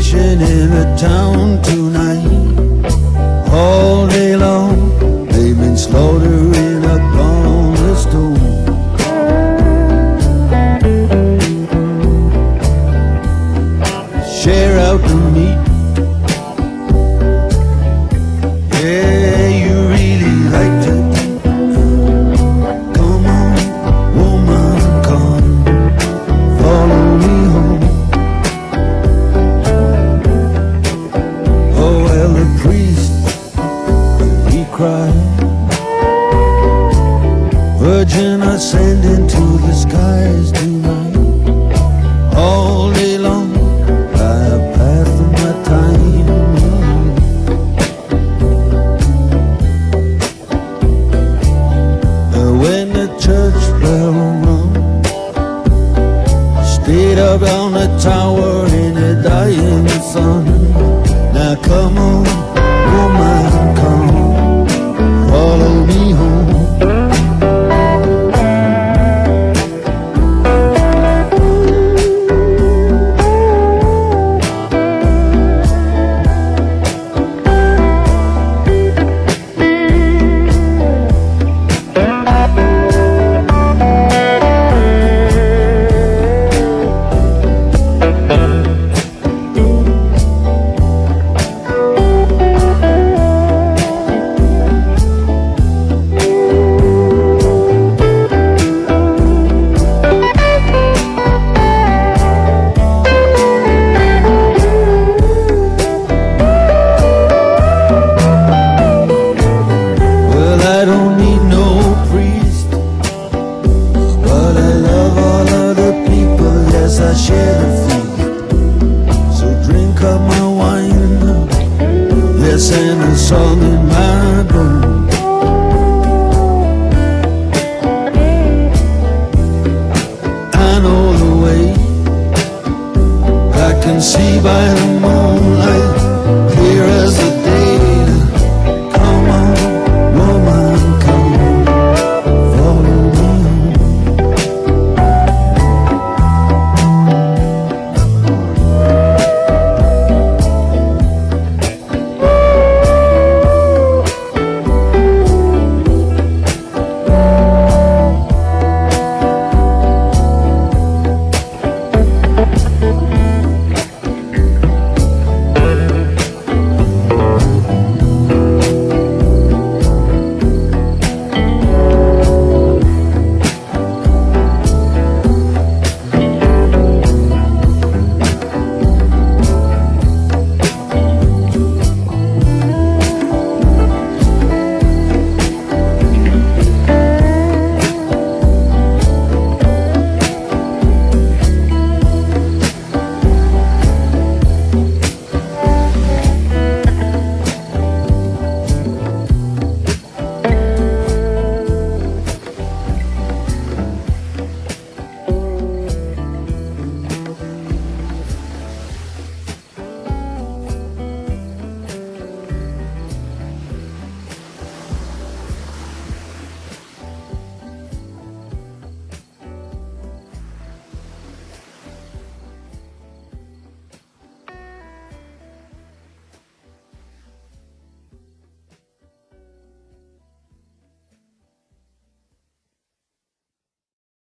preaching in a town tonight. All day long they've been slaughtering upon the stone. Share out the meat. Yeah, you really like to eat. Come on, woman, come, follow me home. Oh, well, the priest, he cried, Virgin, ascending to the skies tonight. All day long I have passed my time. When the church bell rung, stayed up on the tower in the dying sun. Now come on, woman, come, follow me home. I don't need no priest, but I love all of the people, yes, I share the feast. So drink up my wine, yes, and a song in my bones. I know the way, I can see by the moonlight.